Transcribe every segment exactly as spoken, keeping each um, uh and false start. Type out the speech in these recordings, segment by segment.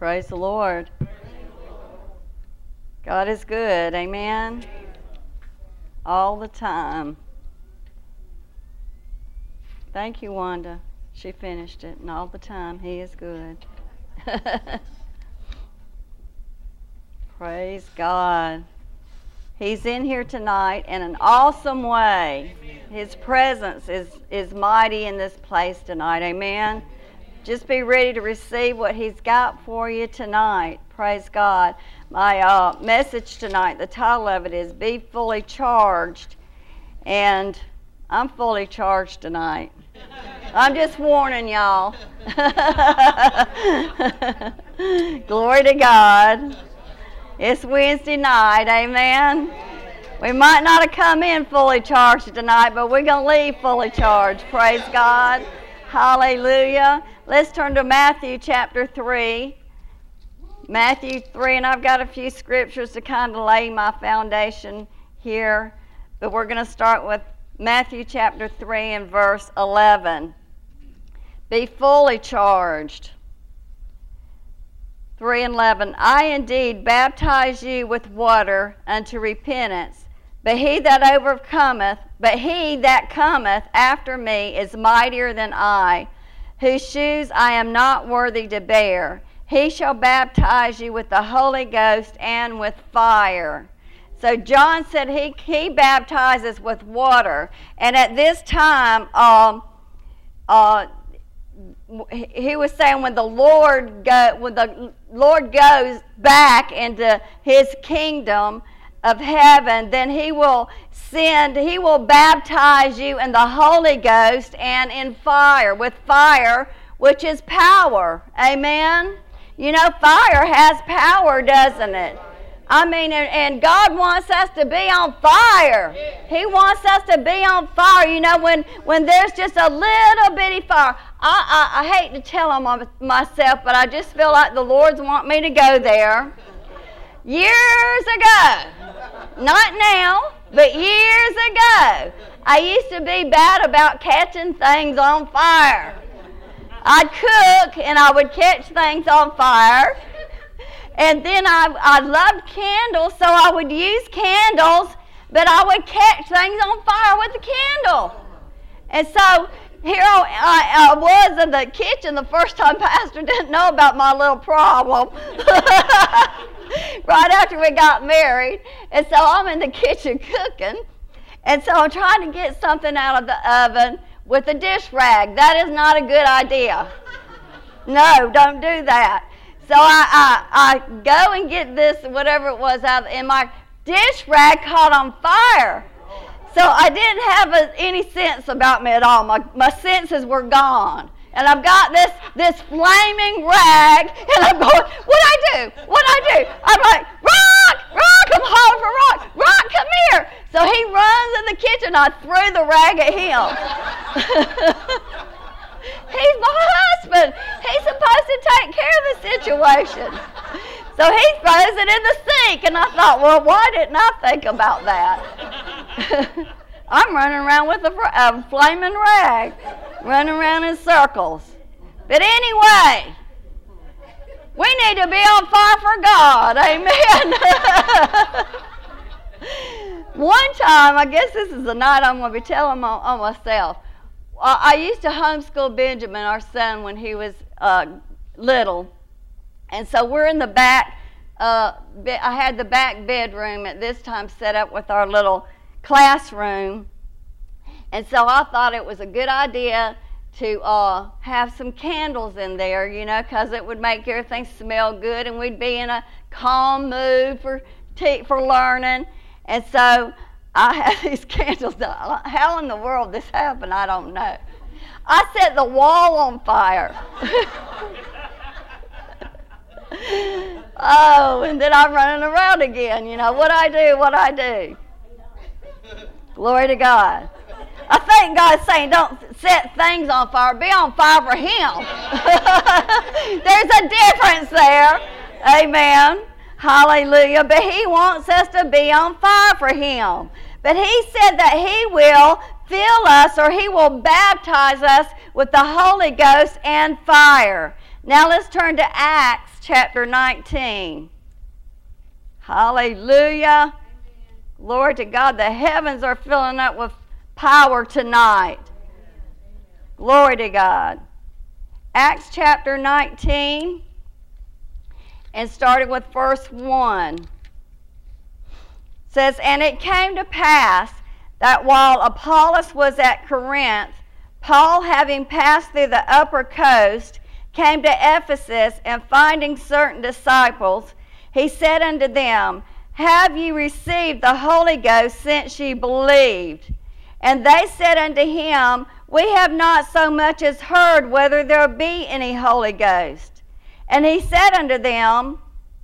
Praise the Lord. God is good. Amen. All the time. Thank you, Wanda. She finished it, and all the time He is good. Praise God. He's in here tonight in an awesome way. His presence is, is mighty in this place tonight. Amen. Just be ready to receive what He's got for you tonight. Praise God. My uh, message tonight, the title of it is Be Fully Charged. And I'm fully charged tonight. I'm just warning y'all. Glory to God. It's Wednesday night, amen. We might not have come in fully charged tonight, but we're going to leave fully charged. Praise God. Hallelujah. Let's turn to Matthew chapter three. Matthew three, and I've got a few scriptures to kind of lay my foundation here, but we're going to start with Matthew chapter three and verse eleven. Be fully charged. three and eleven. I indeed baptize you with water unto repentance, but he that overcometh, but he that cometh after me is mightier than I, whose shoes I am not worthy to bear. He shall baptize you with the Holy Ghost and with fire. So John said he, he baptizes with water. And at this time, um, uh, he was saying when the Lord go, when the Lord goes back into His kingdom of heaven, then He will send, He will baptize you in the Holy Ghost and in fire, with fire, which is power. Amen? You know, fire has power, doesn't it? I mean, and, and God wants us to be on fire. He wants us to be on fire. You know, when, when there's just a little bitty fire. I, I, I hate to tell them myself, but I just feel like the Lord's want me to go there. Years ago, not now, but years ago, I used to be bad about catching things on fire. I'd cook and I would catch things on fire. And then I, I loved candles, so I would use candles, but I would catch things on fire with the candle. And so here I, I was in the kitchen the first time Pastor didn't know about my little problem. Right after we got married. And so I'm in the kitchen cooking. And so I'm trying to get something out of the oven with a dish rag. That is not a good idea. No, don't do that. So I, I, I go and get this, whatever it was, out, and my dish rag caught on fire. So I didn't have a, any sense about me at all. My, my senses were gone. And I've got this, this flaming rag, and I'm going, what'd I do? What'd I do? I'm like, Rock! Rock! I'm hollering for Rock. Rock, come here! So he runs in the kitchen. I threw the rag at him. He's my husband. He's supposed to take care of the situation. So he throws it in the sink, and I thought, well, why didn't I think about that? I'm running around with a, a flaming rag, running around in circles. But anyway, we need to be on fire for God. Amen. One time, I guess this is the night I'm going to be telling on, on myself. I used to homeschool Benjamin, our son, when he was uh, little. And so we're in the back. Uh, I had the back bedroom at this time set up with our little classroom. And so I thought it was a good idea to uh, have some candles in there, you know, because it would make everything smell good and we'd be in a calm mood for, te- for learning. And so I had these candles. How in the world this happened, I don't know. I set the wall on fire. Oh, and then I'm running around again. You know, what I do, what I do. Glory to God. I think God's saying don't set things on fire. Be on fire for Him. There's a difference there. Amen. Hallelujah. But He wants us to be on fire for Him. But He said that He will fill us, or He will baptize us with the Holy Ghost and fire. Now let's turn to Acts chapter nineteen. Hallelujah. Amen. Glory to God. The heavens are filling up with power tonight. Amen. Glory to God. Acts chapter nineteen, and starting with verse one. Says, and it came to pass that while Apollos was at Corinth, Paul, having passed through the upper coast, came to Ephesus, and finding certain disciples, he said unto them, have ye received the Holy Ghost since ye believed? And they said unto him, we have not so much as heard whether there be any Holy Ghost. And he said unto them,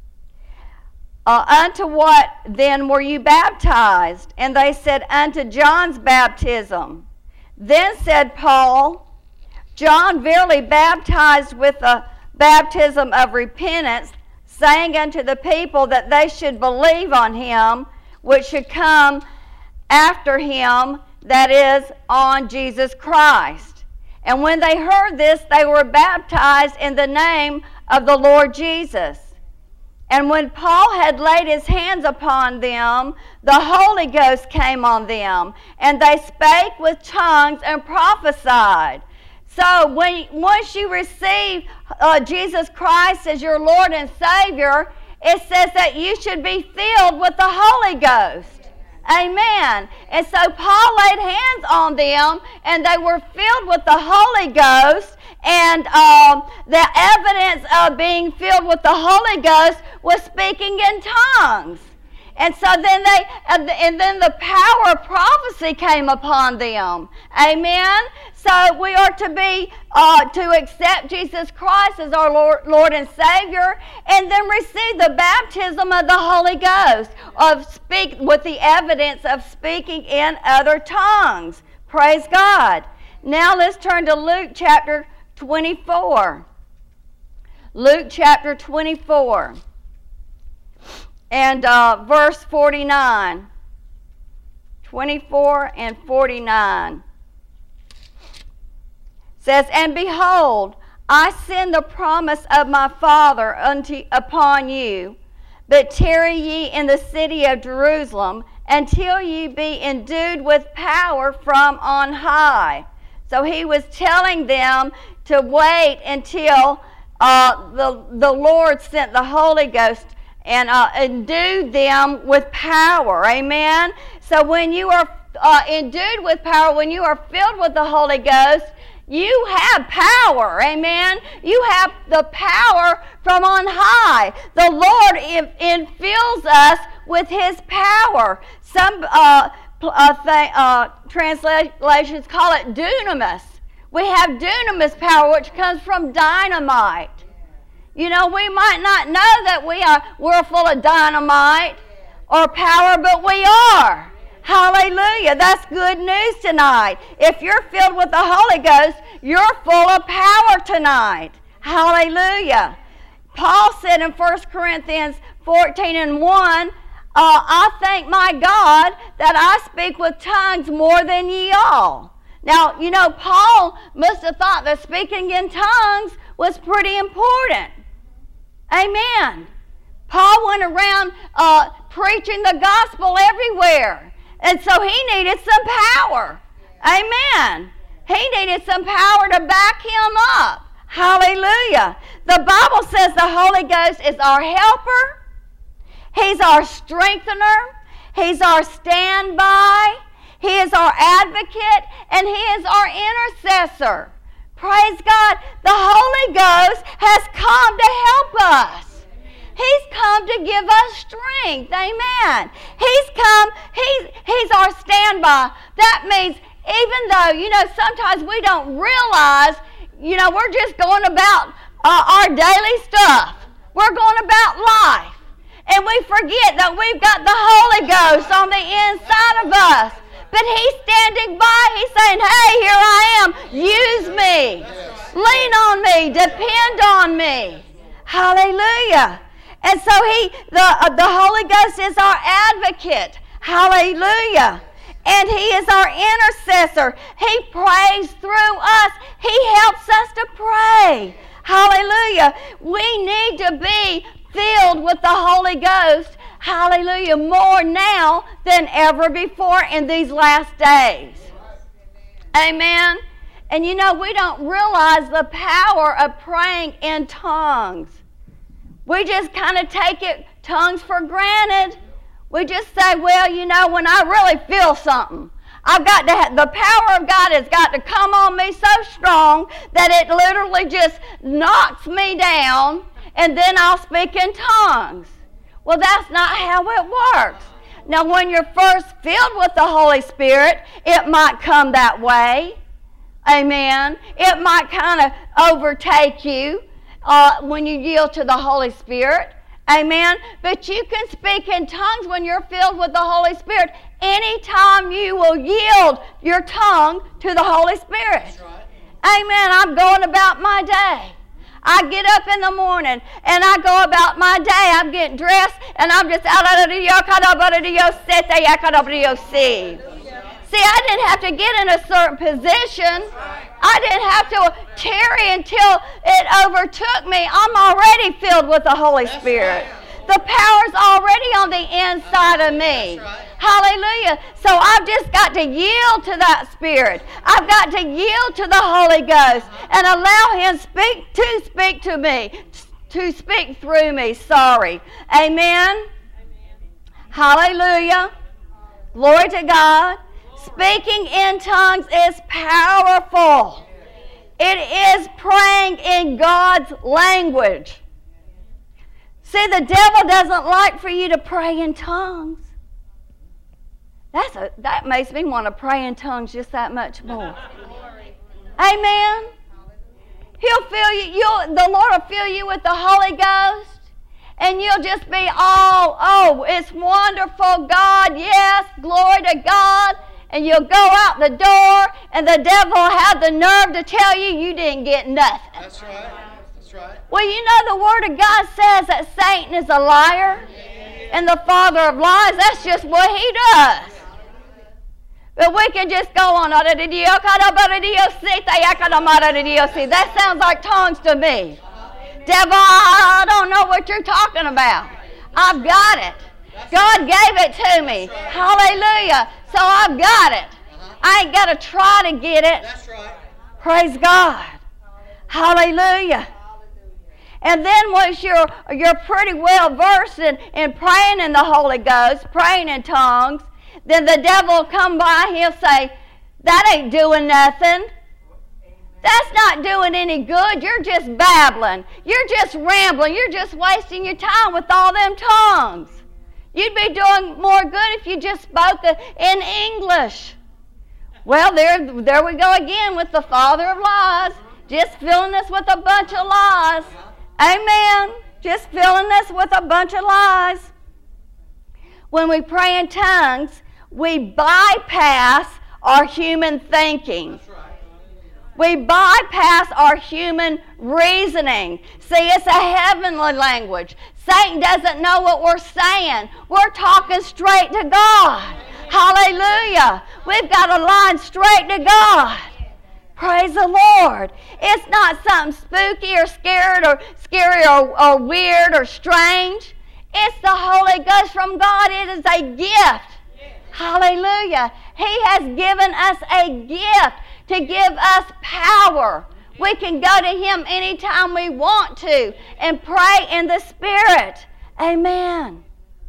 uh, unto what then were you baptized? And they said, unto John's baptism. Then said Paul, John verily baptized with the baptism of repentance, saying unto the people that they should believe on him, which should come after him, that is, on Jesus Christ. And when they heard this, they were baptized in the name of the Lord Jesus. And when Paul had laid his hands upon them, the Holy Ghost came on them, and they spake with tongues and prophesied. So when once you receive uh, Jesus Christ as your Lord and Savior, it says that you should be filled with the Holy Ghost. Amen. And so Paul laid hands on them, and they were filled with the Holy Ghost, and um, the evidence of being filled with the Holy Ghost was speaking in tongues. And so then they, and then the power of prophecy came upon them. Amen. So we are to be, uh, to accept Jesus Christ as our Lord, Lord and Savior, and then receive the baptism of the Holy Ghost, of speak with the evidence of speaking in other tongues. Praise God. Now let's turn to Luke chapter twenty-four. Luke chapter twenty-four. And uh, verse forty-nine. twenty-four and forty-nine. Says, and behold, I send the promise of my Father unto upon you, but tarry ye in the city of Jerusalem until ye be endued with power from on high. So he was telling them to wait until uh, the, the Lord sent the Holy Ghost and uh, endued them with power. Amen? So when you are uh, endued with power, when you are filled with the Holy Ghost, you have power. Amen? You have the power from on high. The Lord infills us with His power. Some uh, uh, th- uh, translations call it dunamis. We have dunamis power, which comes from dynamite. You know, we might not know that we are, we're full of dynamite or power, but we are. Hallelujah. That's good news tonight. If you're filled with the Holy Ghost, you're full of power tonight. Hallelujah. Paul said in First Corinthians fourteen and one, uh, I thank my God that I speak with tongues more than ye all. Now, you know, Paul must have thought that speaking in tongues was pretty important. Amen. Paul went around uh, preaching the gospel everywhere. And so he needed some power. Amen. He needed some power to back him up. Hallelujah. The Bible says the Holy Ghost is our helper. He's our strengthener. He's our standby. He is our advocate. And He is our intercessor. Praise God. The Holy Ghost has come to help us. He's come to give us strength. Amen. He's come, he's, he's our standby. That means even though, you know, sometimes we don't realize, you know, we're just going about uh, our daily stuff. We're going about life. And we forget that we've got the Holy Ghost on the inside of us. But He's standing by. He's saying, hey, here I am. Use me. Lean on me. Depend on me. Hallelujah. And so he, the, uh, the Holy Ghost is our advocate. Hallelujah. And He is our intercessor. He prays through us. He helps us to pray. Hallelujah. We need to be filled with the Holy Ghost. Hallelujah. More now than ever before in these last days. Amen. And you know, we don't realize the power of praying in tongues. We just kind of take it, tongues for granted. We just say, well, you know, when I really feel something, I've got to have, the power of God has got to come on me so strong that it literally just knocks me down, and then I'll speak in tongues. Well, that's not how it works. Now, when you're first filled with the Holy Spirit, it might come that way. Amen. It might kind of overtake you uh, when you yield to the Holy Spirit. Amen. But you can speak in tongues when you're filled with the Holy Spirit anytime you will yield your tongue to the Holy Spirit. That's right. Amen. I'm going about my day. I get up in the morning and I go about my day. I'm getting dressed and I'm just out of the See, I didn't have to get in a certain position. I didn't have to tarry until it overtook me. I'm already filled with the Holy Spirit. The power's already on the inside of me. Hallelujah. So I've just got to yield to that Spirit. I've got to yield to the Holy Ghost and allow Him speak to speak to me, to speak through me. Sorry. Amen. Hallelujah. Glory to God. Speaking in tongues is powerful. It is praying in God's language. See, the devil doesn't like for you to pray in tongues. That's a, that makes me want to pray in tongues just that much more. Amen. He'll fill you. You'll, the Lord will fill you with the Holy Ghost, and you'll just be all, oh, it's wonderful, God, yes, glory to God. And you'll go out the door, and the devil will have the nerve to tell you you didn't get nothing. That's right. That's right. Well, you know the Word of God says that Satan is a liar and the father of lies. That's just what he does. But we can just go on. That sounds like tongues to me. Devil, I don't know what you're talking about. I've got it. God gave it to me. Hallelujah. So I've got it. I ain't got to try to get it. That's right. Praise God. Hallelujah. And then once you're, you're pretty well versed in, in praying in the Holy Ghost, praying in tongues, then the devil will come by and he'll say, that ain't doing nothing. That's not doing any good. You're just babbling. You're just rambling. You're just wasting your time with all them tongues. You'd be doing more good if you just spoke in English. Well, there, there we go again with the father of lies, just filling us with a bunch of lies. Amen. Just filling us with a bunch of lies. When we pray in tongues, we bypass our human thinking. We bypass our human reasoning. See, it's a heavenly language. Satan doesn't know what we're saying. We're talking straight to God. Hallelujah. We've got a line straight to God. Praise the Lord. It's not something spooky or scared or scary or, or weird or strange. It's the Holy Ghost from God. It is a gift. Hallelujah. He has given us a gift to give us power. We can go to Him anytime we want to and pray in the Spirit. Amen.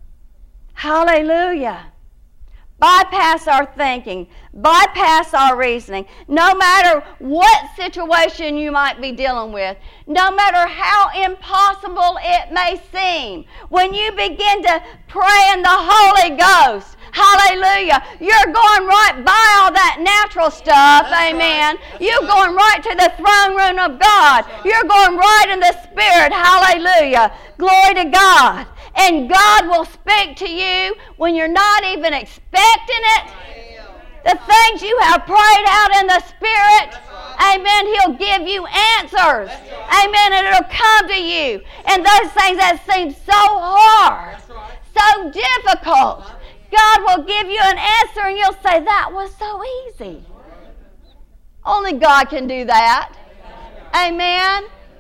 Hallelujah. Bypass our thinking. Bypass our reasoning. No matter what situation you might be dealing with, no matter how impossible it may seem, when you begin to pray in the Holy Ghost, hallelujah, you're going right by all that natural stuff, That's amen. Right. You're right. going right to the throne room of God. Right. You're going right in the Spirit, hallelujah. Glory to God. And God will speak to you when you're not even expecting it. The things you have prayed out in the Spirit, amen, He'll give you answers. Amen, and it'll come to you. And those things that seem so hard, so difficult, God will give you an answer and you'll say, that was so easy. Only God can do that. Amen.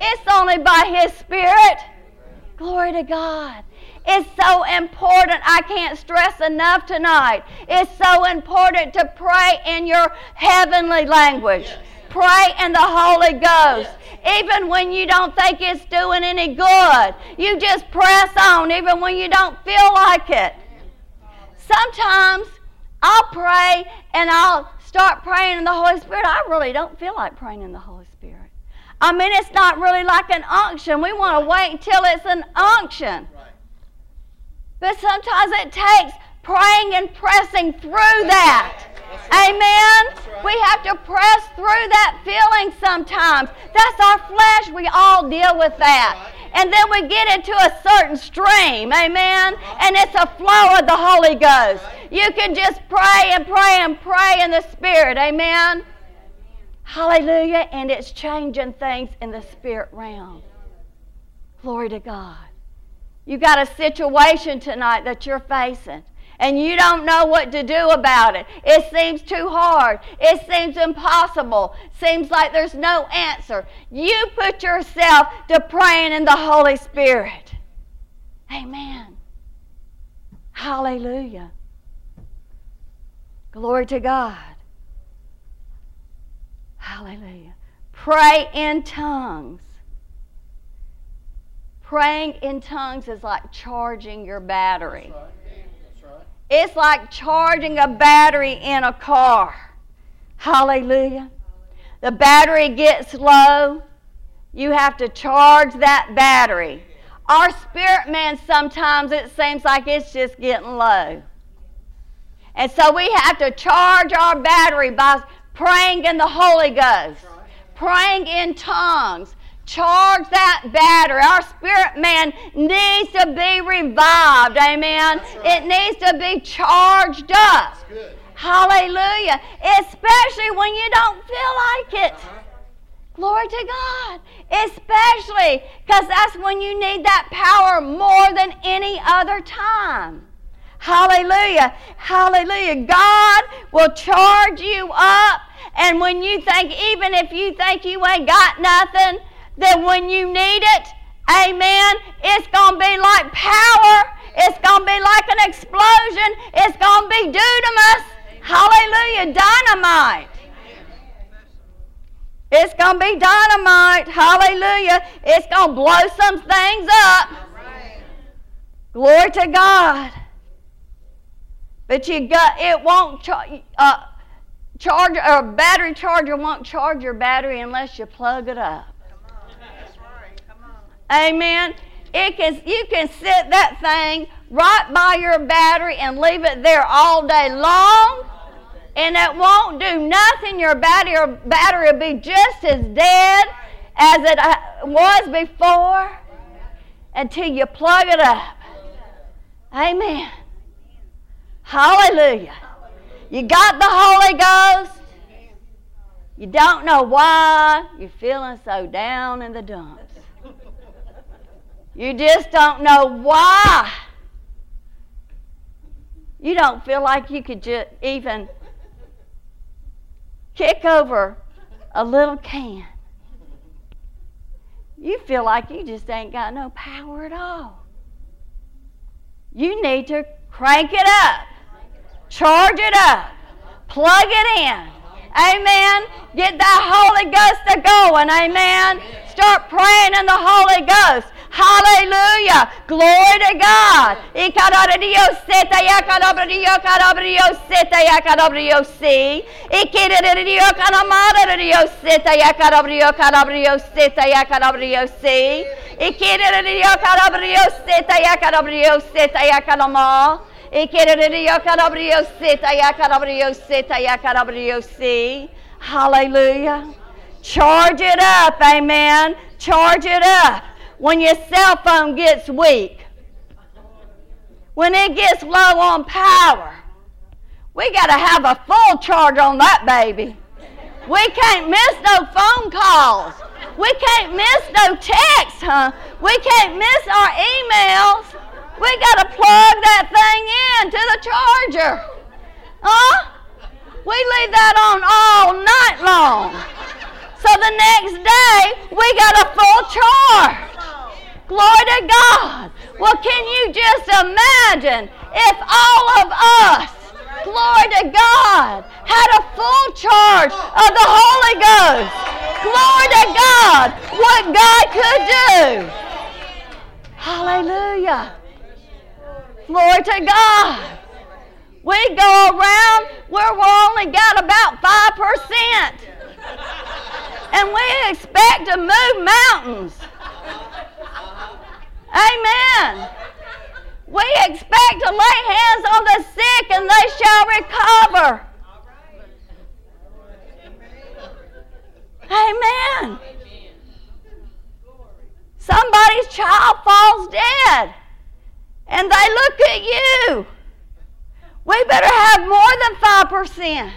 It's only by His Spirit. Glory to God. It's so important. I can't stress enough tonight. It's so important to pray in your heavenly language. Yes. Pray in the Holy Ghost. Yes. Even when you don't think it's doing any good, you just press on, even when you don't feel like it. Sometimes I'll pray and I'll start praying in the Holy Spirit. I really don't feel like praying in the Holy Spirit. I mean, it's not really like an unction. We want to wait until it's an unction. But sometimes it takes praying and pressing through that. Amen? We have to press through that feeling sometimes. That's our flesh. We all deal with that. And then we get into a certain stream. Amen? And it's a flow of the Holy Ghost. You can just pray and pray and pray in the Spirit. Amen? Hallelujah. And it's changing things in the spirit realm. Glory to God. You got a situation tonight that you're facing, and you don't know what to do about it. It seems too hard. It seems impossible. Seems like there's no answer. You put yourself to praying in the Holy Spirit. Amen. Hallelujah. Glory to God. Hallelujah. Pray in tongues. Praying in tongues is like charging your battery. That's right. That's right. It's like charging a battery in a car. Hallelujah. The battery gets low. You have to charge that battery. Our spirit man, sometimes it seems like it's just getting low. And so we have to charge our battery by praying in the Holy Ghost, praying in tongues. Charge that battery. Our spirit man needs to be revived. Amen. Right. It needs to be charged up. Hallelujah. Especially when you don't feel like it. Uh-huh. Glory to God. Especially because that's when you need that power more than any other time. Hallelujah. Hallelujah. God will charge you up. And when you think, even if you think you ain't got nothing, then when you need it, amen, it's going to be like power. It's going to be like an explosion. It's going to be dunamis. Hallelujah. Dynamite. It's going to be dynamite. Hallelujah. It's going to blow some things up. Glory to God. But you got, it won't charge, uh, charge, or a battery charger won't charge your battery unless you plug it up. Amen. It can, you can sit that thing right by your battery and leave it there all day long, and it won't do nothing. Your battery, battery will be just as dead as it was before until you plug it up. Amen. Hallelujah. You got the Holy Ghost. You don't know why you're feeling so down in the dumps. You just don't know why. You don't feel like you could just even kick over a little can. You feel like you just ain't got no power at all. You need to crank it up, charge it up, plug it in. Amen. Get that Holy Ghost to going. Amen. Start praying in the Holy Ghost. Hallelujah. Glory to God. Hallelujah. Charge it up. Amen. Charge it up. When your cell phone gets weak, when it gets low on power, we got to have a full charge on that baby. We can't miss no phone calls. We can't miss no texts, huh? We can't miss our emails. We got to plug that thing in to the charger. Huh? We leave that on all night long. So the next day, we got a full charge. Glory to God. Well, can you just imagine if all of us, glory to God, had a full charge of the Holy Ghost? Glory to God, what God could do. Hallelujah. Glory to God. We go around where we only got about five percent. And we expect to move mountains. Amen. We expect to lay hands on the sick and they shall recover. Amen. Somebody's child falls dead and they look at you. We better have more than five percent.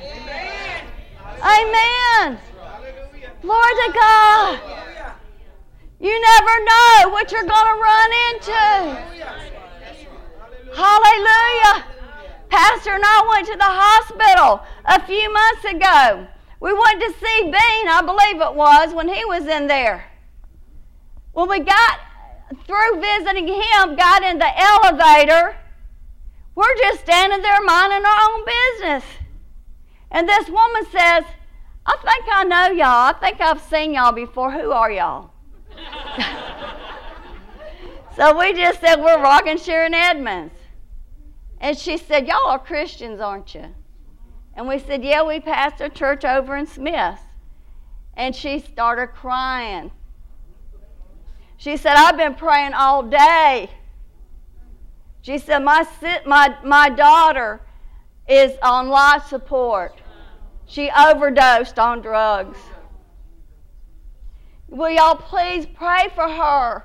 Amen. Glory to God. You never know what you're going to run into. Hallelujah. Pastor and I went to the hospital a few months ago. We went to see Bean, I believe it was, when he was in there. When we got through visiting him, got in the elevator, we're just standing there minding our own business. And this woman says, I think I know y'all. I think I've seen y'all before. Who are y'all? So we just said, we're Rockin' Sharon Edmonds. And she said, y'all are Christians, aren't you? And we said, yeah, we pastor a church over in Smith. And she started crying. She said, I've been praying all day. She said, my, my, my daughter is on life support. She overdosed on drugs. Will y'all please pray for her?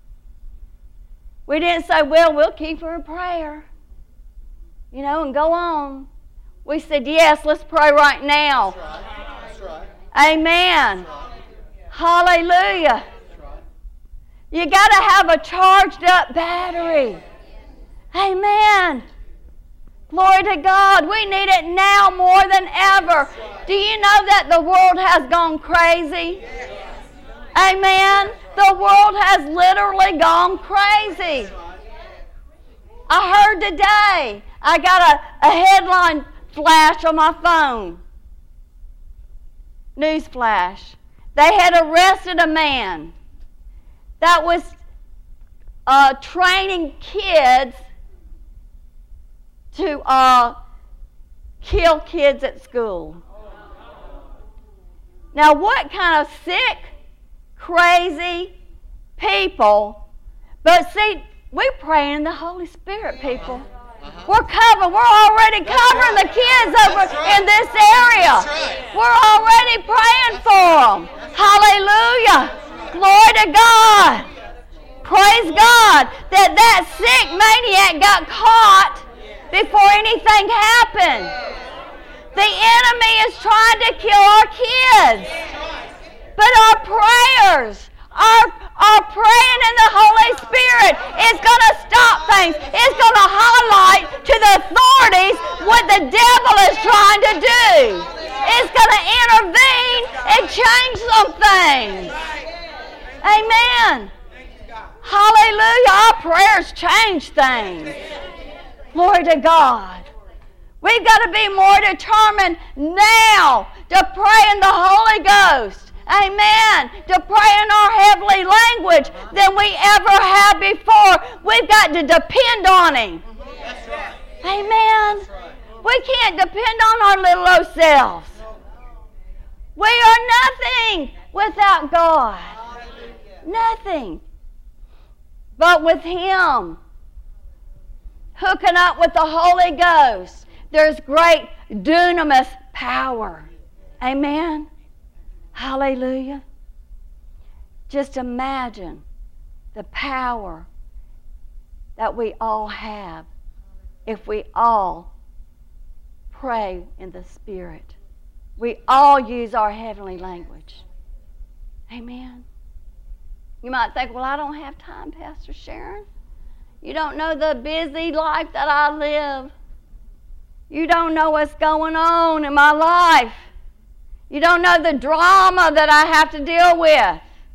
We didn't say, well, we'll keep her in prayer, you know, and go on. We said, yes, let's pray right now. That's right. That's right. Amen. That's right. Hallelujah. That's right. You got to have a charged up battery. Amen. Glory to God. We need it now more than ever. Do you know that the world has gone crazy? Amen. The world has literally gone crazy. I heard today, I got a, a headline flash on my phone. News flash. They had arrested a man that was uh, training kids to uh, kill kids at school. Now, what kind of sick, crazy people? But see, we're praying in the Holy Spirit, people. Uh-huh. We're covering. We're already covering the kids over right. in this area. Right. We're already praying for them. Hallelujah. Glory to God. Praise God that that sick maniac got caught before anything happened. The enemy is trying to kill our kids. But our prayers, our, our praying in the Holy Spirit is going to stop things. It's going to highlight to the authorities what the devil is trying to do. It's going to intervene and change some things. Amen. Hallelujah. Our prayers change things. Glory to God. We've got to be more determined now to pray in the Holy Ghost. Amen. To pray in our heavenly language than we ever have before. We've got to depend on Him. That's right. Amen. That's right. We can't depend on our little old selves. We are nothing without God. Nothing. But with Him, hooking up with the Holy Ghost, there's great dunamis power. Amen. Hallelujah. Just imagine the power that we all have if we all pray in the Spirit. We all use our heavenly language. Amen. You might think, well, I don't have time, Pastor Sharon. You don't know the busy life that I live. You don't know what's going on in my life. You don't know the drama that I have to deal with.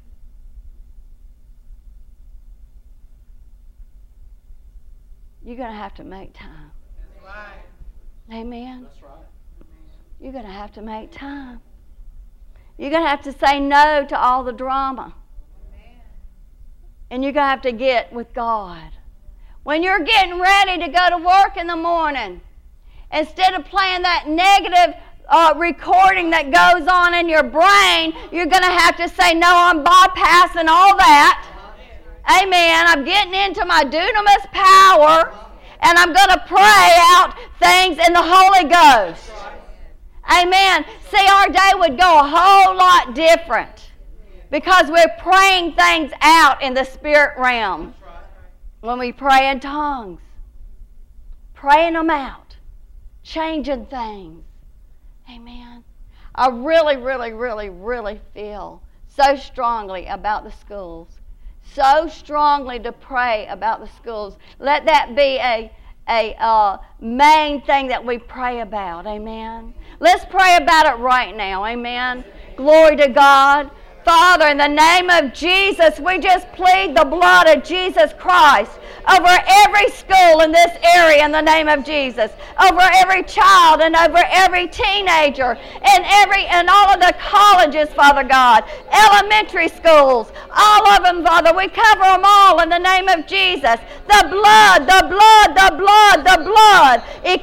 You're going to have to make time. That's right. Amen. That's right. You're going to have to make time. You're going to have to say no to all the drama. And you're going to have to get with God. When you're getting ready to go to work in the morning, instead of playing that negative uh, recording that goes on in your brain, you're going to have to say, no, I'm bypassing all that. Amen. I'm getting into my dunamis power, and I'm going to pray out things in the Holy Ghost. Amen. See, our day would go a whole lot different because we're praying things out in the spirit realm. When we pray in tongues, praying them out, changing things. Amen. I really, really, really, really feel so strongly about the schools. So strongly to pray about the schools. Let that be a, a uh, main thing that we pray about. Amen. Let's pray about it right now. Amen. Glory to God. Father, in the name of Jesus, we just plead the blood of Jesus Christ over every school in this area in the name of Jesus, over every child and over every teenager and every and all of the colleges, Father God, elementary schools, all of them, Father. We cover them all in the name of Jesus. The blood, the blood, the blood, the blood.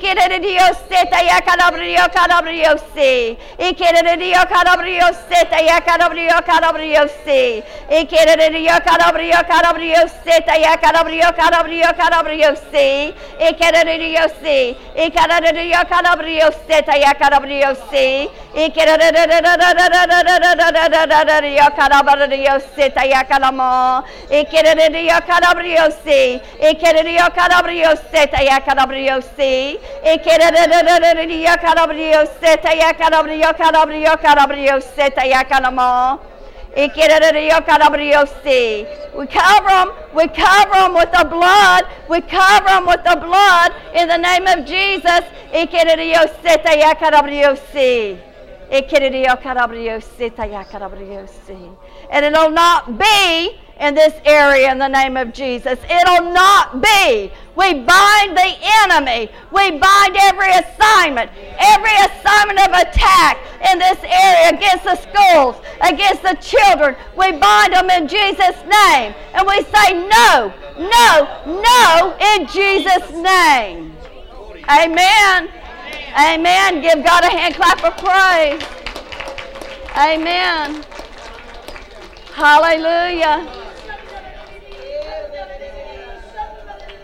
Carabriosi, e Carabriosi, e Carabriosi, e Carabriosi, e Carabriosi, e Calamo, e Carabriosi, e Carabriosi, e Carabriosi, e Carabriosi, e Calabrio, Calabrio, Carabriosi, e Calamo. We cover them, we cover them with the blood, we cover them with the blood in the name of Jesus. And it'll not be in this area in the name of Jesus. It'll not be. We bind the enemy. We bind every assignment, every assignment of attack in this area against the schools, against the children. We bind them in Jesus' name. And we say no, no, no in Jesus' name. Amen. Amen. Give God a hand clap of praise. Amen. Hallelujah.